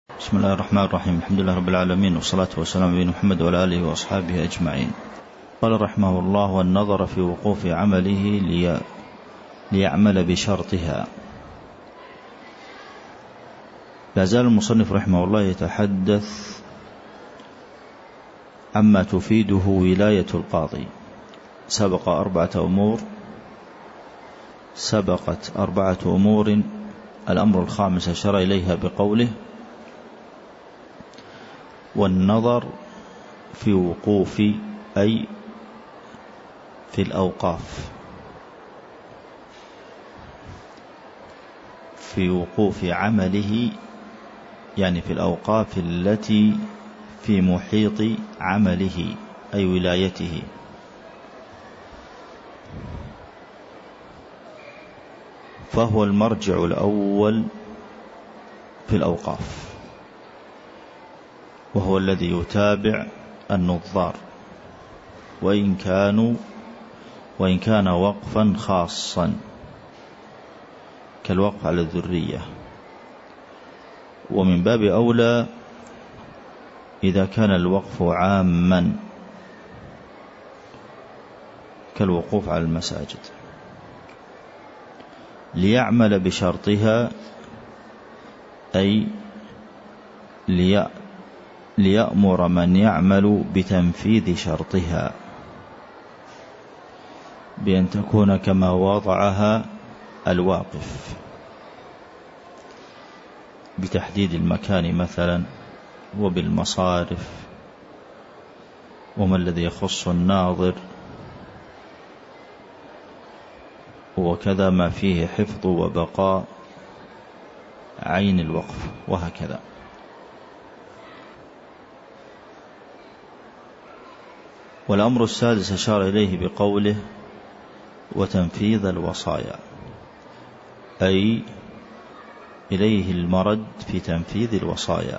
بسم الله الرحمن الرحيم. الحمد لله رب العالمين، والصلاة والسلام على محمد وعلى آله وأصحابه أجمعين. قال رحمه الله: والنظر في وقوف عمله ليعمل بشرطها. لا زال المصنف رحمه الله يتحدث عما تفيده ولاية القاضي. سبقت أربعة أمور. الأمر الخامس أشار إليها بقوله: والنظر في وقوف، أي في الأوقاف، في وقوف عمله، يعني في الأوقاف التي في محيط عمله أي ولايته. فهو المرجع الأول في الأوقاف، وهو الذي يتابع النظار، وإن كان وقفا خاصا كالوقف على الذرية. ومن باب أولى إذا كان الوقف عاما كالوقوف على المساجد. ليعمل بشرطها، أي ليأمر من يعمل بتنفيذ شرطها بأن تكون كما وضعها الواقف، بتحديد المكان مثلا، وبالمصارف، وما الذي يخص الناظر، وكذا ما فيه حفظ وبقاء عين الوقف، وهكذا. والأمر السادس أشار إليه بقوله: وتنفيذ الوصايا، أي إليه المرد في تنفيذ الوصايا.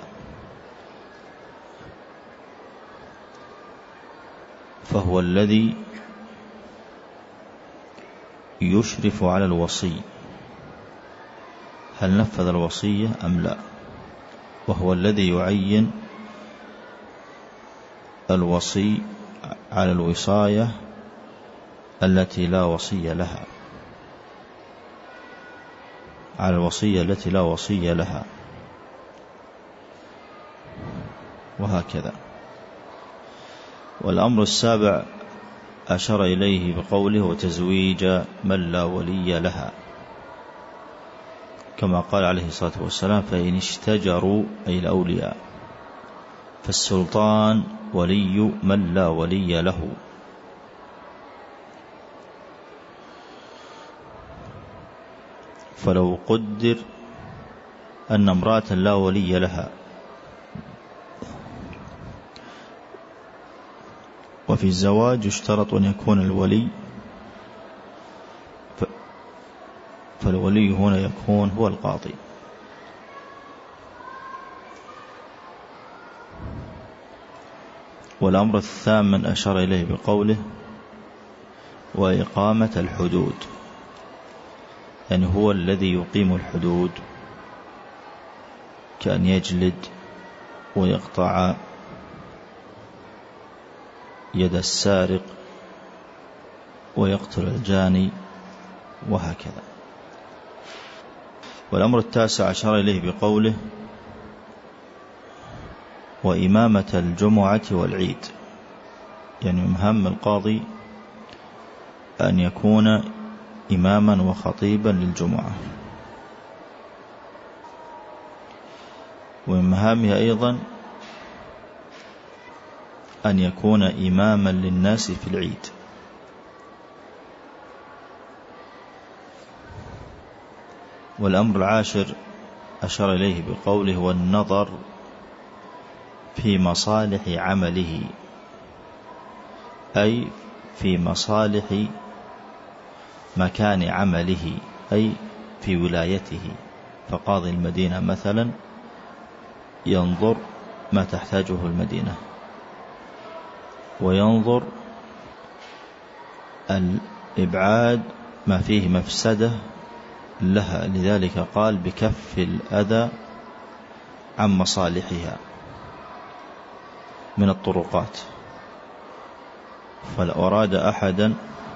فهو الذي يشرف على الوصي هل نفذ الوصية أم لا، وهو الذي يعين الوصي على الوصاية التي لا وصي لها، على الوصية التي لا وصي لها، وهكذا. والأمر السابع أشار إليه بقوله: وتزويج من لا ولي لها، كما قال عليه الصلاة والسلام: فإن اشتجروا، أي الأولياء، فالسلطان ولي من لا ولي له. فلو قدر أن امرأة لا ولي لها، وفي الزواج يشترط أن يكون الولي، فالولي هنا يكون هو القاضي. والأمر الثامن أشار إليه بقوله: وإقامة الحدود، يعني هو الذي يقيم الحدود، كأن يجلد ويقطع يد السارق ويقتل الجاني، وهكذا. والأمر التاسع أشار إليه بقوله: وإمامة الجمعة والعيد، يعني مهم القاضي أن يكون إماما وخطيبا للجمعة. ومن مهامه أيضا أن يكون إماما للناس في العيد. والأمر العاشر أشار إليه بقوله: والنظر في مصالح عمله، أي في مصالح مكان عمله، أي في ولايته. فقاضي المدينة مثلا ينظر ما تحتاجه المدينة، وينظر الإبعاد ما فيه مفسدة لها، لذلك قال: بكف الأذى عن مصالحها من الطرقات. فلو أراد أحدا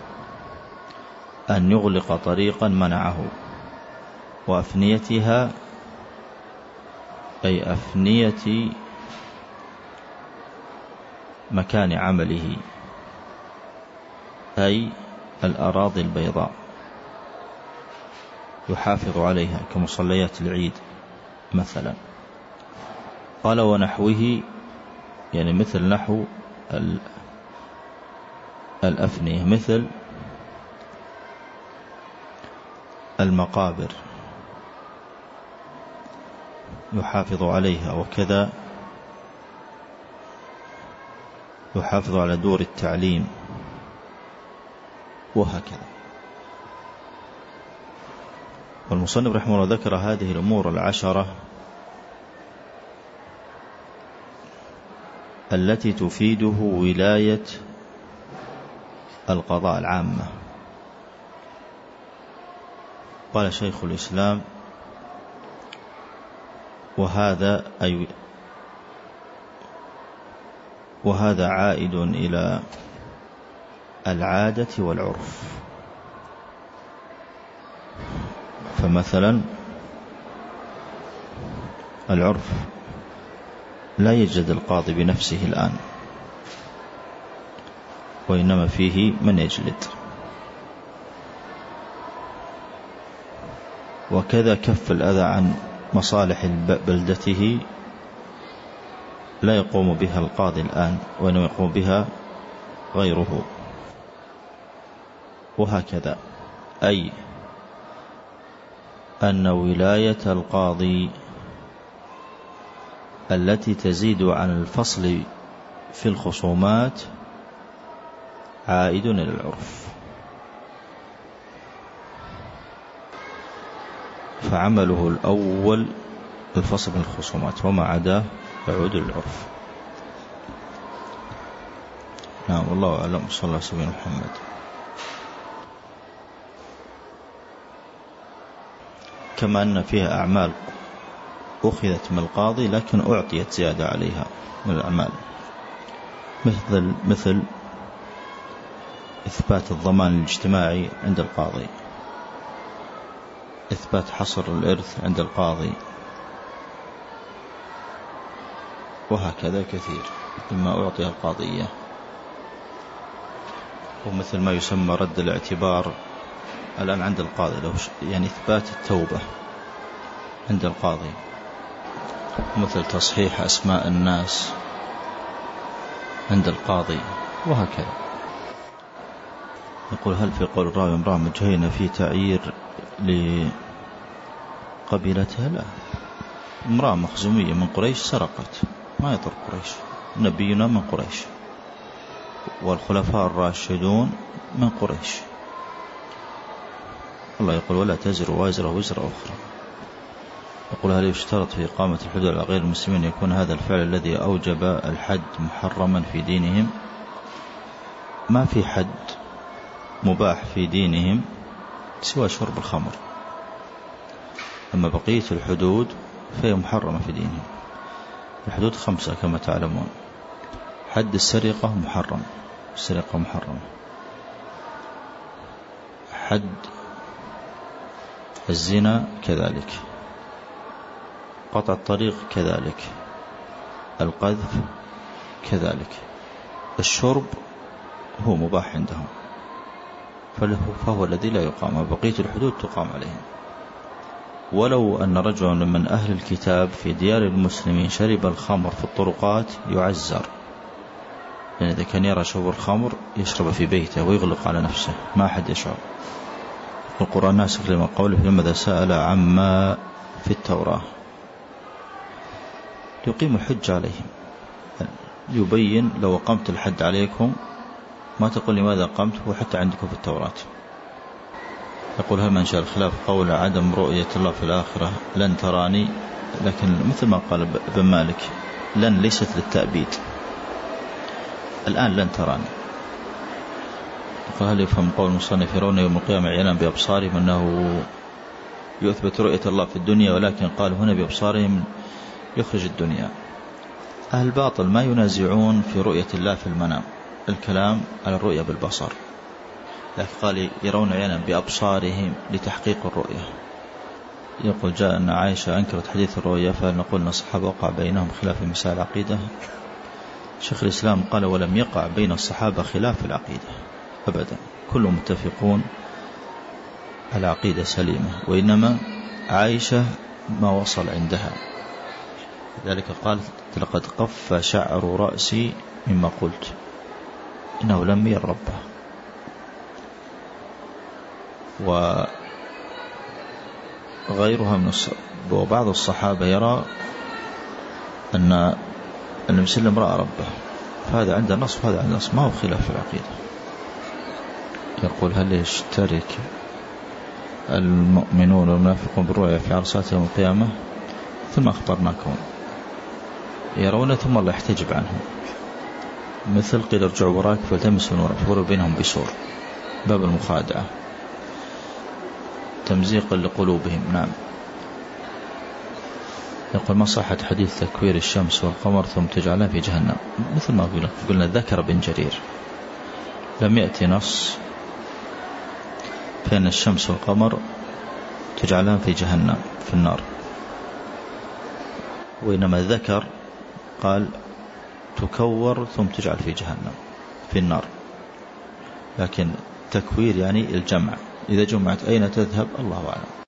أن يغلق طريقا منعه، وأفنيتها أي أفنية مكان عمله، أي الأراضي البيضاء يحافظ عليها كمصليات العيد مثلا. قال ونحوه، يعني مثل نحو الأفنية، مثل المقابر يحافظ عليها، وكذا يحافظ على دور التعليم، وهكذا. والمصنف رحمه الله ذكر هذه الأمور العشرة التي تفيده ولاية القضاء العامة. قال شيخ الإسلام: وهذا عائد إلى العادة والعرف. فمثلا العرف لا يجد القاضي بنفسه الآن، وإنما فيه من يجلد. وكذا كف الأذى عن مصالح بلدته لا يقوم بها القاضي الآن، وإنما يقوم بها غيره. وهكذا، أي أن ولاية القاضي التي تزيد عن الفصل في الخصومات عائد إلى العرف، فعمله الأول الفصل في الخصومات، وما عداه يعود للعرف. نعم، والله أعلم. صلى الله عليه وسلم محمد. كما أن فيها أعمال أخذت من القاضي لكن أعطيت زيادة عليها من الأعمال، مثل إثبات الضمان الاجتماعي عند القاضي، إثبات حصر الإرث عند القاضي، وهكذا كثير مما أعطيها القاضية. ومثل ما يسمى رد الاعتبار الآن عند القاضي، يعني إثبات التوبة عند القاضي، مثل تصحيح أسماء الناس عند القاضي، وهكذا. يقول: هل في قول الراوي امرأة مجهينة في تعيير لقبيلتها؟ لا، امرأة مخزومية من قريش سرقت، ما يضر قريش، نبينا من قريش والخلفاء الراشدون من قريش. الله يقول: ولا تزر وازرة وزر أخرى. يقول: هل يشترط في إقامة الحدود على غير المسلمين يكون هذا الفعل الذي أوجب الحد محرما في دينهم؟ ما في حد مباح في دينهم سوى شرب الخمر، أما بقية الحدود فهي محرمة في دينهم. الحدود 5 كما تعلمون. حد السرقة محرم، السرقة محرمة. حد الزنا كذلك، قطع الطريق كذلك، القذف كذلك. الشرب هو مباح عندهم فهو الذي لا يقام، بقية الحدود تقام عليهم. ولو أن رجلا من أهل الكتاب في ديار المسلمين شرب الخمر في الطرقات يعزر، يعني إذا كان يرى شرب الخمر يشرب في بيته ويغلق على نفسه ما أحد يشعر. القرآن ناسخ لما قوله: لماذا سأل عما في التوراة، يقيم الحج عليهم، يبين لو قمت الحد عليكم ما تقول لماذا قمت، وحتى عندكم في التوراة. يقول: هل من شاء الخلاف قول عدم رؤية الله في الآخرة لن تراني، لكن مثل ما قال ابن مالك لن ليست للتأبيد، الآن لن تراني. فهل يفهم قول المصنف يرون يوم القيامة عيانا بأبصارهم أنه يثبت رؤية الله في الدنيا، ولكن قال هنا بأبصارهم يخرج الدنيا. أهل الباطل ما ينازعون في رؤية الله في المنام، الكلام على الرؤية بالبصر، لكن قال يرون عيانا بأبصارهم لتحقيق الرؤية. يقول جاء أن عائشة أنكرت حديث الرؤية، فنقول أن الصحابة وقع بينهم خلاف في مسائل العقيدة. شيخ الإسلام قال ولم يقع بين الصحابة خلاف في العقيدة أبدا، كلهم متفقون على عقيدة سليمة، وإنما عائشة ما وصل عندها، لذلك قالت لقد قف شعر رأسي مما قلت، إنه لم ير ربه. وغيرها من وبعض الصحابة يرى أن النبي صلى الله عليه وسلم رأى ربه، فهذا عند النص وهذا عند النص، ما هو خلاف في العقيدة. يقول هل يشترك المؤمنون والمنافقون بالرؤيا في عرصات يوم القيامة؟ ثم أخبرناكم يرون ثم الله يحتجب عنهم، مثل قيل ارجعوا وراك فالتمسوا نورا فوروا بينهم بسور، باب المخادعة تمزيقا لقلوبهم. نعم. يقول ما صحة حديث تكوير الشمس والقمر ثم تجعلها في جهنم؟ مثل ما قلنا ذكر بن جرير، لم يأتي نص فإن الشمس والقمر تجعلها في جهنم في النار، وإنما ذكر قال تكور ثم تجعل في جهنم في النار، لكن تكوير يعني الجمع، إذا جمعت أين تذهب الله أعلم.